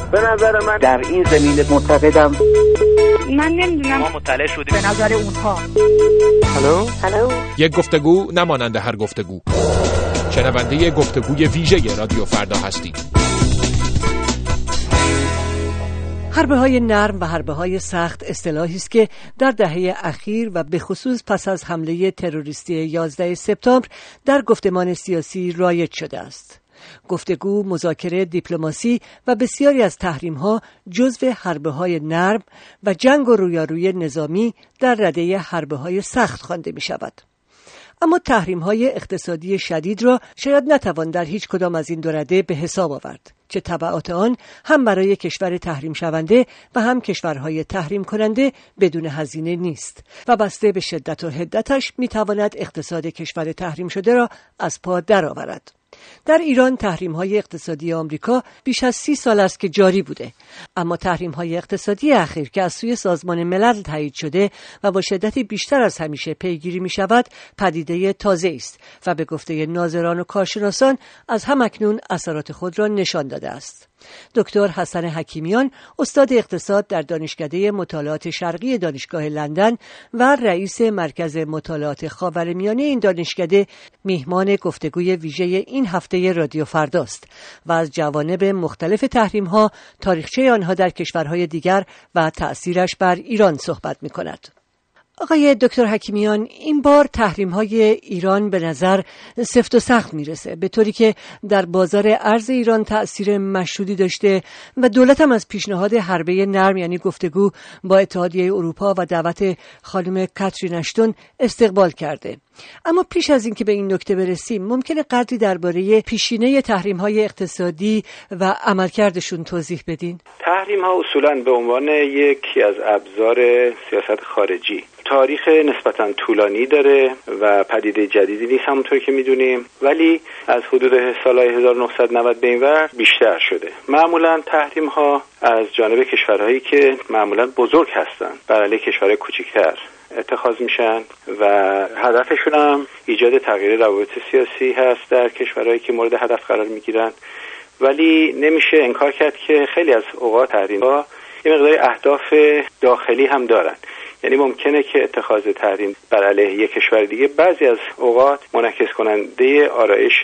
به نظر من در این زمینه معتقدم. من نمیدونم، ما مطلع شدیم به نظر اونها. هلو. یک گفتگو نمانند هر گفتگو. شنونده گفتگوی ویژه رادیو فردا هستید. حربه‌های نرم و حربه‌های سخت اصطلاحی است که در دهه اخیر و به خصوص پس از حمله تروریستی 11 سپتامبر در گفتمان سیاسی رایج شده است. گفتگو، مذاکره، دیپلماسی و بسیاری از تحریم‌ها جزو حربه‌های نرم و جنگ و رویارویی نظامی در رده حربه‌های سخت خوانده می‌شود. اما تحریم‌های اقتصادی شدید را شاید نتوان در هیچ کدام از این دو رده به حساب آورد که تبعات آن هم برای کشور تحریم شونده و هم کشورهای تحریم کننده بدون هزینه نیست و بسته به شدت و حدتش می‌تواند اقتصاد کشور تحریم شده را از پا درآورد. در ایران تحریم‌های اقتصادی آمریکا بیش از 30 سال است که جاری بوده، اما تحریم‌های اقتصادی اخیر که از سوی سازمان ملل تایید شده و با شدت بیشتر از همیشه پیگیری می‌شود پدیده تازه است و به گفته ناظران و کارشناسان از همکنون اثرات خود را نشان داده است. دکتر حسن حکیمیان، استاد اقتصاد در دانشکده مطالعات شرقی دانشگاه لندن و رئیس مرکز مطالعات خاورمیانه این دانشکده، میهمان گفتگوی ویژه این هفته رادیو فرداست و از جوانب مختلف تحریم‌ها، تاریخچه آنها در کشورهای دیگر و تأثیرش بر ایران صحبت می‌کند. آقای دکتر حکیمیان، این بار تحریم‌های ایران به نظر سفت و سخت میرسه، به طوری که در بازار ارز ایران تأثیر مشهودی داشته و دولت هم از پیشنهاد حربه نرم یعنی گفتگو با اتحادیه اروپا و دعوت خانم کاترین اشتون استقبال کرده. اما پیش از اینکه به این نکته برسیم، ممکنه قدری درباره پیشینه تحریم‌های اقتصادی و عملکردشون توضیح بدین؟ تحریم‌ها اصولاً به عنوان یکی از ابزار سیاست خارجی تاریخ نسبتاً طولانی داره و پدیده جدیدی نیست همونطور که میدونیم، ولی از حدود سالهای 1990 به این ور بیشتر شده. معمولاً تحریم‌ها از جانب کشورهایی که معمولاً بزرگ هستن بر علیه کشورهای کوچکتر اتخاذ میشن و هدفشون هم ایجاد تغییر روابط سیاسی هست در کشورهایی که مورد هدف قرار میگیرن. ولی نمیشه انکار کرد که خیلی از اوقات تحریم‌ها یه مقدار اهداف داخلی هم دارن. یعنی ممکنه که اتخاذ تحریم بر علیه یک کشور دیگه بعضی از اوقات منعکس کننده آرایش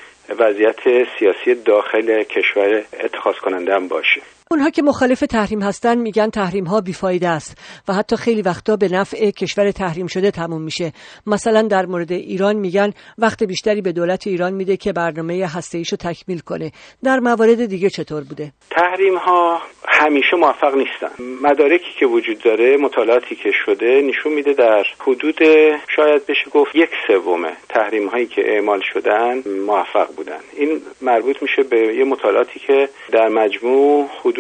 وضعیت سیاسی داخل کشور اتخاذ کننده هم باشه. اونها که مخالف تحریم هستن میگن تحریم ها بیفایده است و حتی خیلی وقتا به نفع کشور تحریم شده تموم میشه. مثلا در مورد ایران میگن وقت بیشتری به دولت ایران میده که برنامه هسته‌ایشو تکمیل کنه. در موارد دیگه چطور بوده؟ تحریم ها همیشه موفق نیستن. مدارکی که وجود داره، مطالعاتی که شده نشون میده در حدود شاید بشه گفت 1/3 تحریم هایی که اعمال شدن موفق بودن. این مربوط میشه به یه مطالعاتی که در مجموع حدود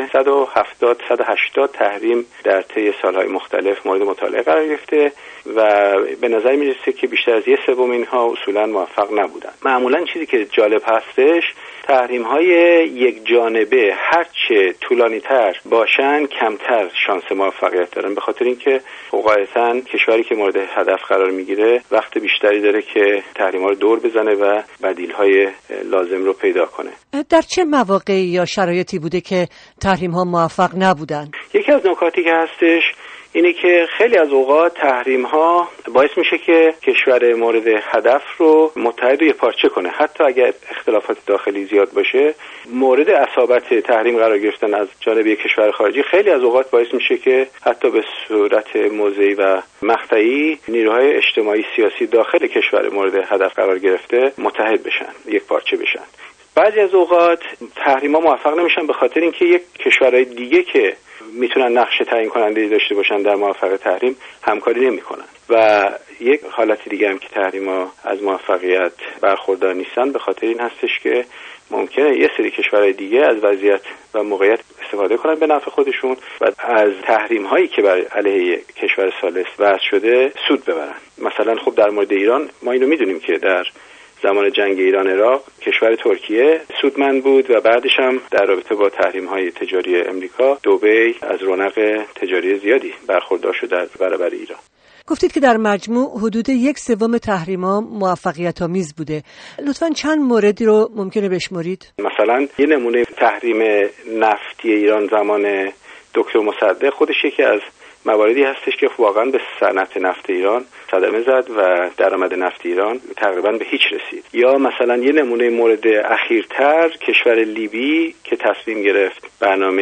170-180 تحریم در طی سالهای مختلف مورد مطالعه قرار گرفته و به نظر میرسه که بیشتر از 1/3 اینها اصولا موفق نبودن. معمولا چیزی که جالب هستش، تحریم های یک جانبه هرچه طولانی تر باشن کمتر شانس موفقیت دارن، به خاطر اینکه قاعدتاً کشوری که مورد هدف قرار میگیره وقت بیشتری داره که تحریم ها رو دور بزنه و بدیل های لازم رو پیدا کنه. در چه مواقعی یا شرایطی بوده که تحریم ها موفق نبودن؟ یکی از نکاتی که هستش اینه که خیلی از اوقات تحریم ها باعث میشه که کشور مورد هدف رو متحد و یکپارچه کنه. حتی اگر اختلافات داخلی زیاد باشه، مورد اصابت تحریم قرار گرفتن از جانب یک کشور خارجی خیلی از اوقات باعث میشه که حتی به صورت موضعی و مقطعی نیروهای اجتماعی سیاسی داخل کشور مورد هدف قرار گرفته متحد بشن، یکپارچه بشن. بعضی از اوقات تحریم‌ها موفق نمیشن به خاطر اینکه یک کشورهای دیگه که میتونن نقش تعیین کننده داشته باشن در موفقیت تحریم همکاری نمیکنن و یک حالت دیگه هم که تحریم‌ها از موفقیت برخوردار نیستن به خاطر این هستش که ممکنه یه سری کشورهای دیگه از وضعیت و موقعیت استفاده کنن به نفع خودشون و از تحریم‌هایی که بر علیه کشور ثالث وضع شده سود ببرن. مثلا خب در مورد ایران ما اینو میدونیم که در زمان جنگ ایران عراق کشور ترکیه سودمند بود و بعدش هم در رابطه با تحریم‌های تجاری امریکا دبی از رونق تجاری زیادی برخوردار شد در برابر ایران. گفتید که در مجموع حدود 1/3 تحریم‌ها موفقیت‌آمیز بوده. لطفاً چند موردی رو ممکنه بشمرید؟ مثلا یه نمونه تحریم نفتی ایران زمان دکتر مصدق خودش یکی از مواردی هستش که واقعا به صنعت نفت ایران صدمه زد و درآمد نفت ایران تقریبا به هیچ رسید. یا مثلا یه نمونه مورد اخیرتر کشور لیبی که تصمیم گرفت برنامه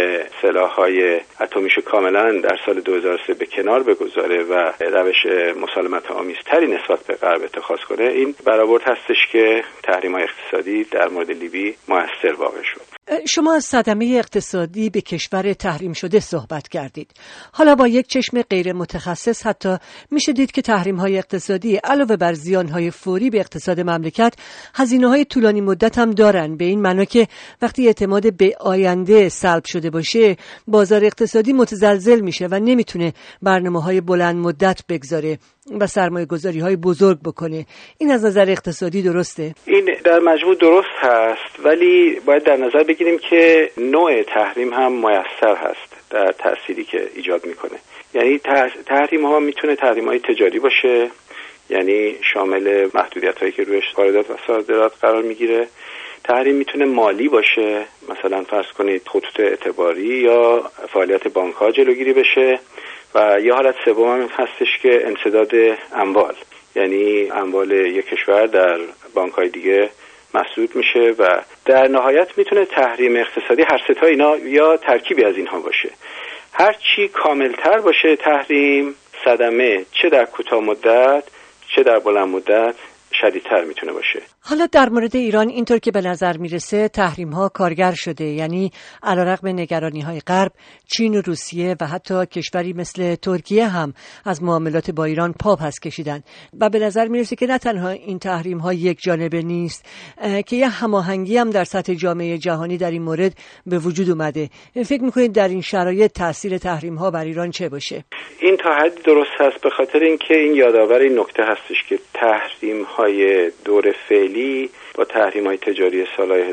سلاح‌های اتمیشو کاملا در سال 2003 به کنار بگذاره و روش مسالمت آمیزتری نسبت به غرب اتخاذ کنه، این برآورد هستش که تحریم‌های اقتصادی در مورد لیبی مؤثر واقع شد. شما از صدمه اقتصادی به کشور تحریم شده صحبت کردید. حالا با یک چشم غیر متخصص حتی میشه دید که تحریم‌های اقتصادی علاوه بر زیان‌های فوری به اقتصاد مملکت، هزینه‌های طولانی مدت هم دارن، به این معنا که وقتی اعتماد به آینده سلب شده باشه، بازار اقتصادی متزلزل میشه و نمیتونه برنامه‌های بلند مدت بگذاره و سرمایه‌گذاری‌های بزرگ بکنه. این از نظر اقتصادی درسته؟ این در مجموع درست هست، ولی باید در نظر بگیریم که نوع تحریم هم مؤثر هست در تأثیری که ایجاد میکنه. یعنی تحریم ها میتونه تحریم های تجاری باشه، یعنی شامل محدودیت هایی که روی واردات و صادرات قرار میگیره. تحریم میتونه مالی باشه، مثلا فرض کنید خطوط اعتباری یا فعالیت بانک ها جلوگیری بشه. و یه حالت سوم هم هستش که انسداد اموال، یعنی اموال یک کشور در بانک‌های دیگه مسدود میشه و در نهایت میتونه تحریم اقتصادی هر سه تا اینا یا ترکیبی از اینها باشه. هر چی کاملتر باشه تحریم، صدمه چه در کوتاه مدت چه در بلند مدت شدیدتر میتونه باشه. حالا در مورد ایران اینطور که به نظر میرسه تحریم‌ها کارگر شده، یعنی علیرغم نگرانی‌های غرب، چین و روسیه و حتی کشوری مثل ترکیه هم از معاملات با ایران پا پس کشیدن و به نظر میرسه که نه تنها این تحریم‌ها یک جانبه نیست که یه هماهنگی هم در سطح جامعه جهانی در این مورد به وجود اومده. فکر می‌کنید در این شرایط تاثیر تحریم‌ها بر ایران چه باشه؟ این تا حدی درست هست، به خاطر اینکه این یادآور این نکته هستش که تحریم‌های دور فعلی با تحریم‌های تجاری سال‌های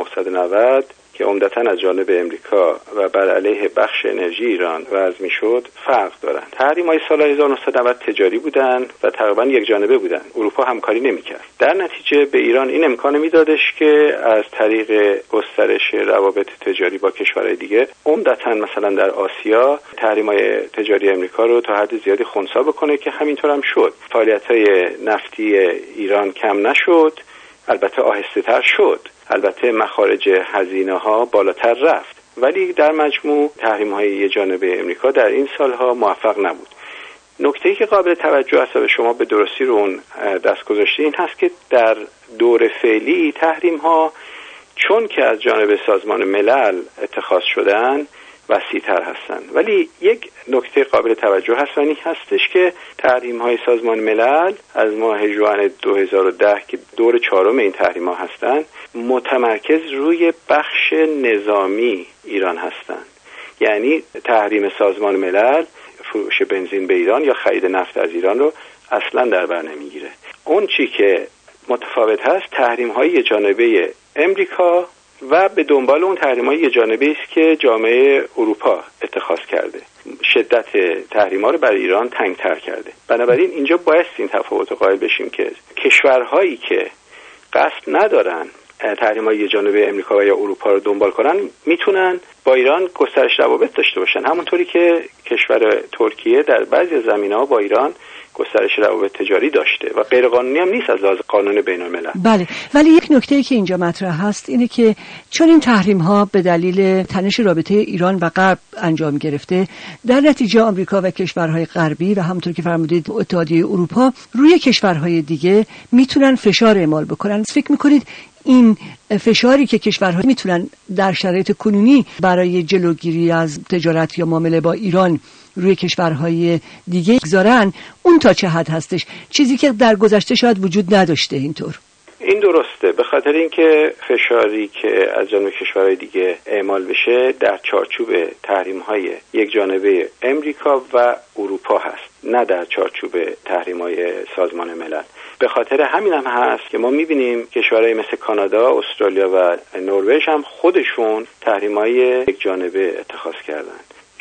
1990 که عمدتاً از جانب امریکا و بر علیه بخش انرژی ایران وضع می‌شد فرق دارند. تحریم‌های سال 1990 تجاری بودند و تقریباً یک جانبه بودند. اروپا همکاری نمی‌کرد. در نتیجه به ایران این امکان می‌دادش که از طریق گسترش روابط تجاری با کشورهای دیگه، عمدتاً مثلا در آسیا، تحریم‌های تجاری امریکا رو تا حد زیادی خنثی بکنه که همینطور هم شد. فعالیت‌های نفتی ایران کم نشد، البته آهسته‌تر شد. البته مخارج هزینه‌ها بالاتر رفت، ولی در مجموع تحریم‌های یک جانبه امریکا در این سالها موفق نبود. نکته‌ای که قابل توجه است و شما به درستی رو اون دست گذاشتید این هست که در دور فعلی تحریم‌ها چون که از جانب سازمان ملل اتخاذ شدن وسیع‌تر هستند، ولی یک نکته قابل توجه هست و این هستش که تحریم‌های سازمان ملل از ماه ژوئن 2010 که دور چهارم این تحریم‌ها هستند متمرکز روی بخش نظامی ایران هستند. یعنی تحریم سازمان ملل فروش بنزین به ایران یا خرید نفت از ایران رو اصلا در بر نمیگیره. اون چی که متفاوت هست تحریم‌های یک جانبه امریکا و به دنبال اون تحریم‌های یک جانبه است که جامعه اروپا اتخاذ کرده. شدت تحریم‌ها رو برای ایران تنگ‌تر کرده. بنابراین اینجا باید این تفاوت قائل بشیم که کشورهایی که قصد ندارن تحریم‌های یک جانبه امریکا و یا اروپا رو دنبال کنن میتونن با ایران گسترش روابط داشته باشن، همونطوری که کشور ترکیه در بعضی زمینه‌ها با ایران گسترش روابط تجاری داشته و غیر قانونی هم نیست از لحاظ قانون بین‌الملل. بله، ولی یک نکته‌ای که اینجا مطرح هست اینه که چون این تحریم‌ها به دلیل تنش رابطه ایران و غرب انجام گرفته، در نتیجه آمریکا و کشورهای غربی و همونطور که فرمودید اتحادیه اروپا روی کشورهای دیگه میتونن فشار اعمال بکنن. فکر می‌کنید این فشاری که کشورها میتونن در شرایط کنونی برای جلوگیری از تجارت یا معامله با ایران روی کشورهای دیگه گذارن اون تا چه حد هستش؟ چیزی که در گذشته شاید وجود نداشته. اینطور این درسته، به خاطر اینکه فشاری که از جانب کشورهای دیگه اعمال بشه در چارچوب تحریم‌های یک جانبه امریکا و اروپا هست، نه در چارچوب تحریم‌های سازمان ملل. به خاطر همین هم هست که ما می‌بینیم کشورهای مثل کانادا، استرالیا و نروژ هم خودشون تحریم‌های یک جانبه اتخاذ کردن.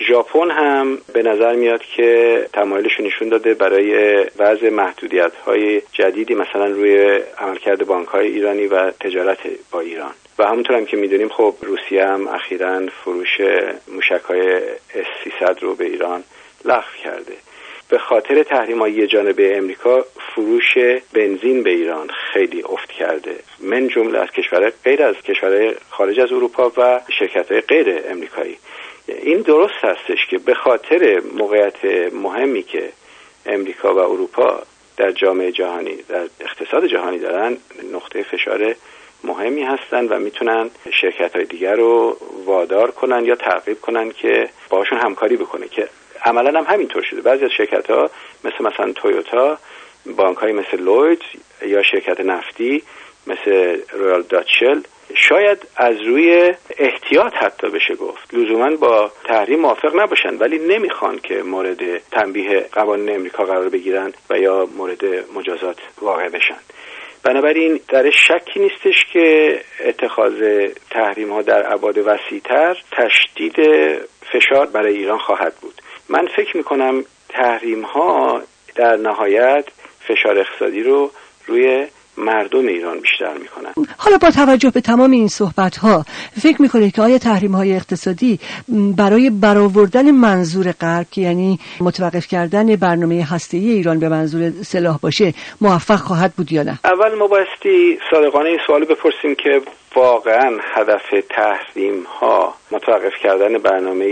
ژاپن هم به نظر میاد که تمایلش نشون داده برای وضع محدودیت‌های جدیدی مثلا روی عملکرد بانک‌های ایرانی و تجارت با ایران. و همونطور هم که میدونیم خب روسیه هم اخیراً فروش موشک‌های S-300 رو به ایران لغو کرده. به خاطر تحریم‌های جانبه امریکا فروش بنزین به ایران خیلی افت کرده، من جمله از کشورهای غیر از کشورهای خارج از اروپا و شرکت‌های غیر امریکایی. این درست هستش که به خاطر موقعیت مهمی که امریکا و اروپا در جامعه جهانی، در اقتصاد جهانی دارن، نقطه فشار مهمی هستن و میتونن شرکت‌های دیگر رو وادار کنن یا ترغیب کنن که باشون همکاری بکنه، که عملاً هم همینطور شده. بعضی از شرکت‌ها مثلا تویوتا، بانک‌های مثل لوید یا شرکت نفتی مثل رویال داچ شل شاید از روی احتیاط حتی بشه گفت لزوماً با تحریم موافق نباشن، ولی نمیخوان که مورد تنبیه قوانین امریکا قرار بگیرن و یا مورد مجازات واقع بشن. بنابراین در شکی نیستش که اتخاذ تحریم ها در ابعاد وسیع‌تر تشدید فشار برای ایران خواهد بود. من فکر میکنم تحریم ها در نهایت فشار اقتصادی رو روی مردم ایران بیشتر میکنن. حالا با توجه به تمام این صحبت ها فکر میکنید که آیا تحریم های اقتصادی برای برآوردن منظور غرب که یعنی متوقف کردن برنامه هسته‌ای ایران به منظور سلاح باشه موفق خواهد بود یا نه؟ اول ما بایستی صادقانه این سوالو بپرسیم که واقعا هدف تحریم ها متوقف کردن برنامه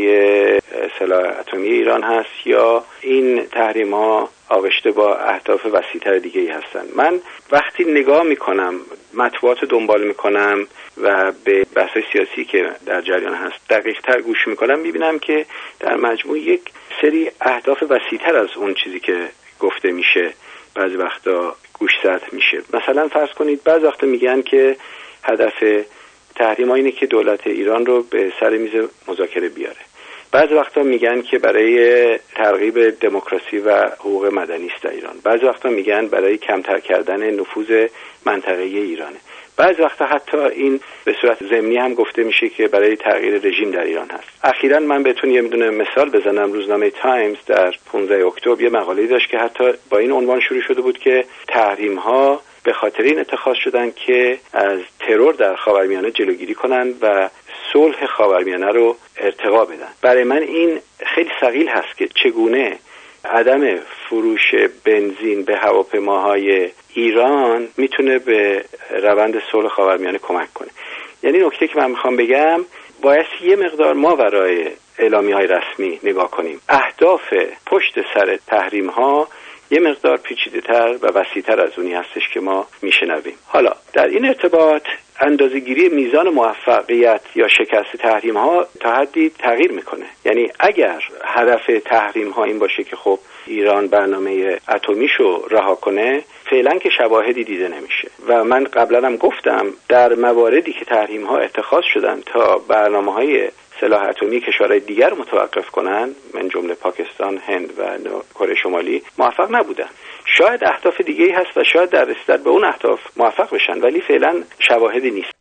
سلاح اتمی ایران هست یا این تحریم ها آغشته با اهداف وسیع‌تر دیگه‌ای هستن. من وقتی نگاه میکنم، مطبوعات دنبال میکنم و به بحث‌های سیاسی که در جریان هست دقیق‌تر گوش میکنم، میبینم که در مجموع یک سری اهداف وسیع‌تر از اون چیزی که گفته میشه بعضی وقتا گوشزد میشه. مثلا فرض کنید بعضی وقتا میگن که هدف تحریم اینه که دولت ایران رو به سر میز مذاکره بیاره. بعضی وقتا میگن که برای ترغیب دموکراسی و حقوق مدنی است در ایران. بعضی وقتا میگن برای کمتر کردن نفوذ منطقه‌ای ایرانه. بعضی وقتا حتی این به صورت ضمنی هم گفته میشه که برای تغییر رژیم در ایران هست. اخیراً من بهتون یه دونه مثال بزنم. روزنامه تایمز در 15 اکتبر یه مقاله‌ای داشت که حتی با این عنوان شروع شده بود که تحریم‌ها به خاطر این اتخاذ شدن که از ترور در خاورمیانه جلوگیری کنن و صلح خاورمیانه رو ارتقا بدن. برای من این خیلی ثقیل هست که چگونه عدم فروش بنزین به هواپیماهای ایران میتونه به روند صلح خاورمیانه کمک کنه. یعنی نکته که من میخوام بگم، باید یه مقدار ما برای اعلامیه‌های رسمی نگاه کنیم. اهداف پشت سر تحریم ها یه مقدار پیچیده‌تر و وسیع‌تر از اونی هستش که ما میشنویم. حالا در این ارتباط اندازه‌گیری میزان موفقیت یا شکست تحریم ها تا حدی تغییر میکنه. یعنی اگر هدف تحریم ها این باشه که خب ایران برنامه اتمیشو رها کنه، فعلا که شواهدی دیده نمیشه. و من قبلا هم گفتم در مواردی که تحریم ها اتخاذ شدن تا برنامه‌های سلاح اتمی کشورهای دیگر متوقف کنن، من جمله پاکستان، هند و کره شمالی، موفق نبودن. شاید اهداف دیگه‌ای هست و شاید در رسیدن به اون اهداف موفق بشن، ولی فعلا شواهدی نیست.